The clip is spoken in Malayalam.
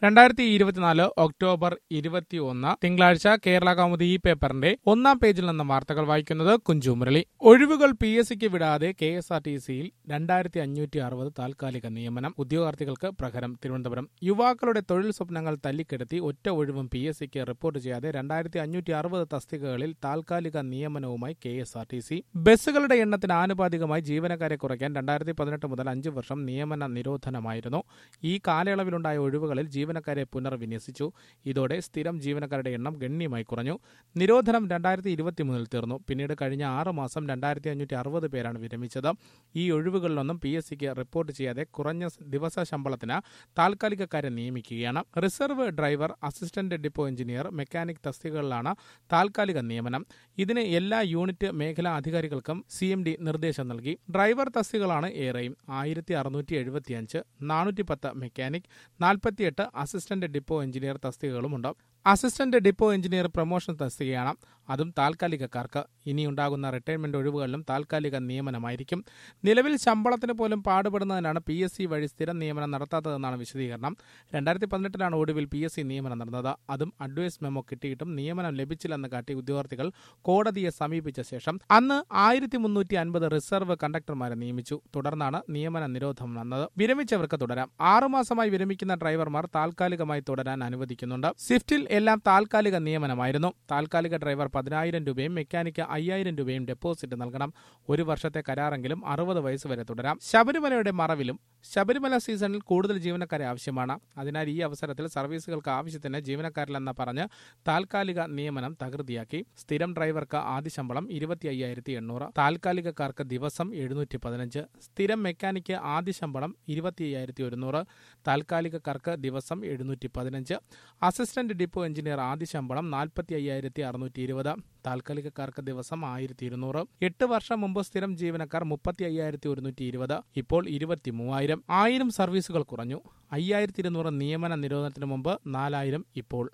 2024 ഒക്ടോബർ 21 തിങ്കളാഴ്ച കേരള കൗമുദി ഈ പേപ്പറിന്റെ ഒന്നാം പേജിൽ നിന്ന് വാർത്തകൾ വായിക്കുന്നത് കുഞ്ചു മുരളി. ഒഴിവുകൾ PSCക്ക് വിടാതെ KSRTCയിൽ 2560 താൽക്കാലിക നിയമനം. ഉദ്യോഗാർത്ഥികൾക്ക് പ്രഹരം. തിരുവനന്തപുരം. യുവാക്കളുടെ തൊഴിൽ സ്വപ്നങ്ങൾ തല്ലിക്കെടുത്തി ഒറ്റ ഒഴിവും PSCക്ക് റിപ്പോർട്ട് ചെയ്യാതെ 2560 തസ്തികകളിൽ താൽക്കാലിക നിയമനവുമായി KSRTC. ബസ്സുകളുടെ എണ്ണത്തിന് ആനുപാതികമായി ജീവനക്കാരെ കുറയ്ക്കാൻ 2018 മുതൽ 5 വർഷം നിയമന നിരോധനമായിരുന്നു. ഈ കാലയളവിലുണ്ടായ ഒഴിവുകളിൽ ജീവനക്കാരെ പുനർവിന്യസിച്ചു. ഇതോടെ സ്ഥിരം ജീവനക്കാരുടെ എണ്ണം ഗണ്യമായി കുറഞ്ഞു. നിരോധനം 2023 തീർന്നു. പിന്നീട് കഴിഞ്ഞ 6 മാസം 2560 പേരാണ് വിരമിച്ചത്. ഈ ഒഴിവുകളിലൊന്നും PSCക്ക് റിപ്പോർട്ട് ചെയ്യാതെ കുറഞ്ഞ ദിവസ ശമ്പളത്തിന് താൽക്കാലികക്കാരെ നിയമിക്കുകയാണ്. Reserve driver, assistant depot engineer, mechanic തസ്തികകളിലാണ് താൽക്കാലിക നിയമനം. ഇതിന് എല്ലാ യൂണിറ്റ് മേഖലാ അധികാരികൾക്കും CMD നിർദ്ദേശം നൽകി. ഡ്രൈവർ തസ്തികകളാണ് ഏറെയും. 1675, 410 മെക്കാനിക്, 48 അസിസ്റ്റന്റ് ഡിപ്പോ എഞ്ചിനീയർ തസ്തികകളുമുണ്ട്. അസിസ്റ്റന്റ് ഡിപ്പോ എഞ്ചിനീയർ പ്രൊമോഷൻ തസ്തികയാണ്. അതും താൽക്കാലികക്കാർക്ക്. ഇനിയുണ്ടാകുന്ന റിട്ടയർമെന്റ് ഒഴിവുകളിലും താൽക്കാലിക നിയമനമായിരിക്കും. നിലവിൽ ശമ്പളത്തിന് പോലും പാടുപെടുന്നതിനാണ് PSC വഴി സ്ഥിരം നിയമനം നടത്താത്തതെന്നാണ് വിശദീകരണം. 2018 ഒടുവിൽ PSC നിയമനം നടന്നത്. അതും അഡ്വൈസ് മെമ്മോ കിട്ടിയിട്ടും നിയമനം ലഭിച്ചില്ലെന്ന് കാട്ടി ഉദ്യോഗാർത്ഥികൾ കോടതിയെ സമീപിച്ച ശേഷം അന്ന് 1350 റിസർവ് കണ്ടക്ടർമാരെ നിയമിച്ചു. തുടർന്നാണ് നിയമന നിരോധനം വന്നത്. വിരമിച്ചവർക്ക് തുടരാം. 6 മാസമായി വിരമിക്കുന്ന ഡ്രൈവർമാർ താൽക്കാലികമായി തുടരാൻ അനുവദിക്കുന്നുണ്ട്. സ്വിഫ്റ്റിൽ എല്ലാം താൽക്കാലിക നിയമനമായിരുന്നു. താൽക്കാലിക ഡ്രൈവർ 10,000 രൂപയും മെക്കാനിക്ക് 5,000 രൂപയും ഡെപ്പോസിറ്റ് നൽകണം. 1 വർഷത്തെ കരാറെങ്കിലും 60 വയസ്സ് വരെ തുടരാം. ശബരിമലയുടെ മറവിലും ശബരിമല സീസണിൽ കൂടുതൽ ജീവനക്കാരെ ആവശ്യമാണ്. അതിനാൽ ഈ അവസരത്തിൽ സർവീസുകൾക്ക് ആവശ്യത്തിന് ജീവനക്കാരില്ലെന്ന് പറഞ്ഞ് താൽക്കാലിക നിയമനം തകൃതിയാക്കി. സ്ഥിരം ഡ്രൈവർക്ക് ആദ്യ ശമ്പളം 25,800, താൽക്കാലികക്കാർക്ക് ദിവസം 715. സ്ഥിരം മെക്കാനിക്ക് ആദ്യ ശമ്പളം 25,100, താൽക്കാലികക്കാർക്ക് ദിവസം 715. അസിസ്റ്റന്റ് ഡിപ്പോ എഞ്ചിനീയർ ആദ്യ ശമ്പളം 45,620, താൽക്കാലികക്കാർക്ക് ദിവസം 1,200. 8 വർഷം മുമ്പ് സ്ഥിരം ജീവനക്കാർ 35,120, ഇപ്പോൾ 23,000. 1000 സർവീസുകൾ കുറഞ്ഞു. 5,200 നിയമന നിരോധനത്തിന് മുമ്പ് 4,000 ഇപ്പോൾ.